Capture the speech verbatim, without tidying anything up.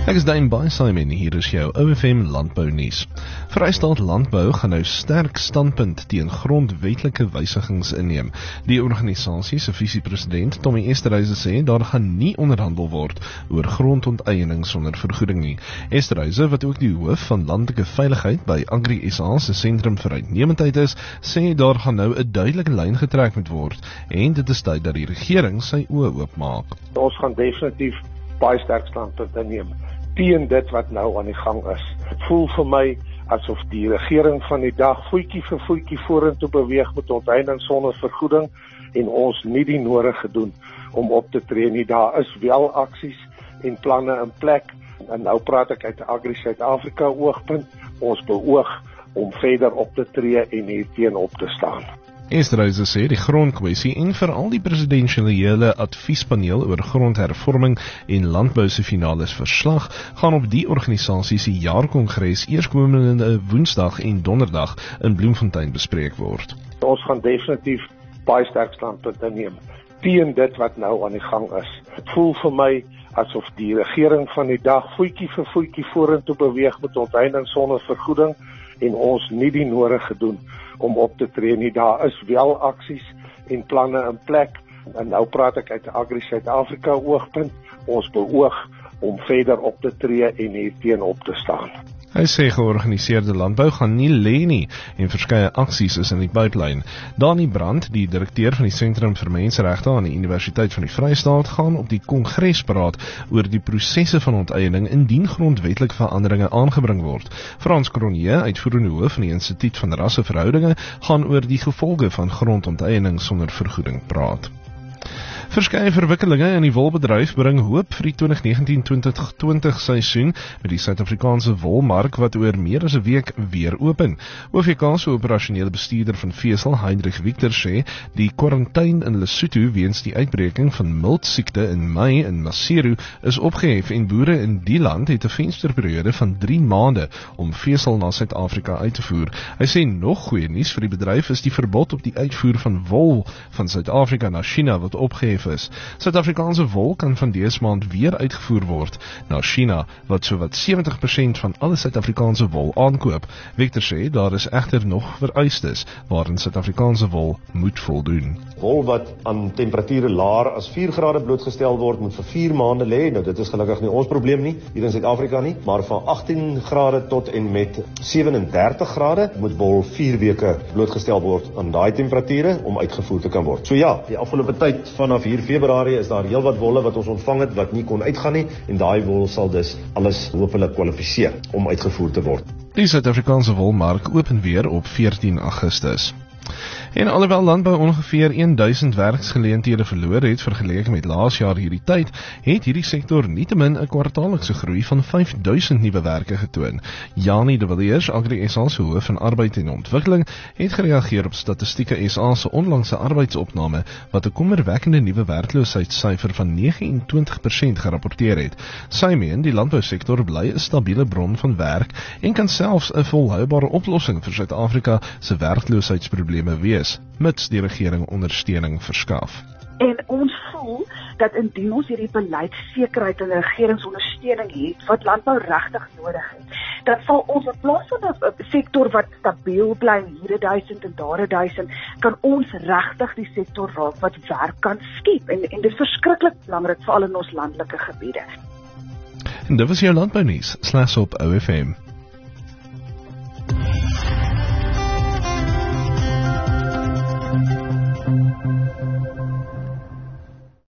Ek is Daan Baaisaam en hier is jou O F M Landbou nuus. Vrystaat Landbou gaan nou sterk standpunt teen grondwetlike wysigings inneem. Die organisasie se visiepresident Tommy Esterhuizen sê daar gaan nie onderhandel word oor grondonteiening sonder vergoeding nie. Esterhuizen, wat ook die hoof van landelike veiligheid by Agri S A se sentrum vir uitnemendheid is, sê daar gaan nou 'n duidelike lyn getrek moet word en dit is tyd dat die regering sy oë oopmaak. Ons gaan definitief baie sterk standpunt inneem teen dit wat nou aan die gang is. Het voel vir my asof die regering van die dag voetjie vir voetjie vorentoe beweeg met onteiening sonder vergoeding en ons nie die nodige doen om op te tree nie. Daar is wel aksies en planne in plek en nou praat ek uit Agri Suid-Afrika oogpunt. Ons beoog om verder op te tree en hierteen op te staan. Esterhuizen sê die grondkwessie en veral die presidensiële adviespaneel oor grondhervorming en landbou se finale verslag gaan op die organisasie se jaarkongres eerskomende Woensdag en Donderdag in Bloemfontein bespreek word. Ons gaan definitief baie sterk standpunt inneem teen dit wat nou aan die gang is. Het voel vir my asof die regering van die dag voetjie vir voetjie vorentoe beweeg met onteiening sonder vergoeding en ons nie die nodige doen om op te tree nie. Daar is wel aksies en planne in plek en nou praat ek uit Agri Suid-Afrika oogpunt. Ons beoog om verder op te tree en hierteen op te staan. Hy sê georganiseerde landbou gaan nie lê nie en verskeie aksies is in die pipeline. Dani Brandt, die direkteur van die Sentrum vir Menseregte aan die Universiteit van die Vrystaat, gaan op die kongres praat oor die prosesse van onteiening indien grondwetlike veranderinge aangebring word. Frans Cronje, uitvoerende hoof van die Instituut van Rasseverhoudinge, gaan oor die gevolge van grondonteiening sonder vergoeding praat. Verskeie verwikkelinge in die wolbedryf bring hoop vir die twintig negentien twintig twintig seisoen met die Suid-Afrikaanse wolmark wat oor meer as 'n week weer open. O V K se operasionele bestuurder van vesel, Heinrich Victor, sê die kwarantyne in Lesotho weens die uitbreking van miltsiekte in Mei in Maseru is opgehef en boere in die land het 'n vensterperiode van drie maande om vesel na Suid-Afrika uit te voer. Hy sê nog goeie nuus vir die bedryf is die verbod op die uitvoer van wol van Suid-Afrika na China wat opgehef is. Suid-Afrikaanse wol kan van dese maand weer uitgevoer word na China, wat sowat sewentig persent van alle Suid-Afrikaanse wol aankoop. Victor sê daar is egter nog vereistes waarin Suid-Afrikaanse wol moet voldoen. Wol wat aan temperature laer as vier grade blootgestel word, moet vir vier maande lê. Nou dit is gelukkig nie ons probleem nie, hier in Suid-Afrika nie, maar van agttien grade tot en met sewenendertig grade moet wol vier weke blootgestel word aan daai temperature om uitgevoer te kan word. So ja, die afgelope tyd vanaf hier Februarie is daar heel wat wolle wat ons ontvang het wat nie kon uitgaan nie en daai wol sal dus alles hopelik kwalifiseer om uitgevoer te word. Die Suid-Afrikaanse wolmark open weer op veertien Augustus. En alhoewel landbou ongeveer duisend werksgeleenthede verloor het vergeleke met laas jaar hierdie tyd, het hierdie sektor nietemin 'n kwartaallikse groei van vyf duisend nuwe werke getoon. Janie de Villiers, Agri S A se hoof van arbeid en ontwikkeling, het gereageer op Statistieke S A se onlangse arbeidsopname wat 'n kommerwekkende nuwe werkloosheidssyfer van nege en twintig persent gerapporteer het. Sy meen die landbousektor bly 'n stabiele bron van werk en kan selfs 'n volhoubare oplossing vir Suid-Afrika se werkloosheidsprobleme wees, mits die regering ondersteuning verskaf. En ons voel dat indien ons hierdie beleidssekerheid en regeringsondersteuning het wat landbou regtig nodig het, dan sal ons in plaas van 'n sektor wat stabiel bly, hier 'n duisend en daar 'n duisend, kan ons regtig die sektor raak wat werk kan skep en en dit is verskriklik belangrik veral in ons landelike gebiede. En dit was jou landbou nuus, slegs op O F M.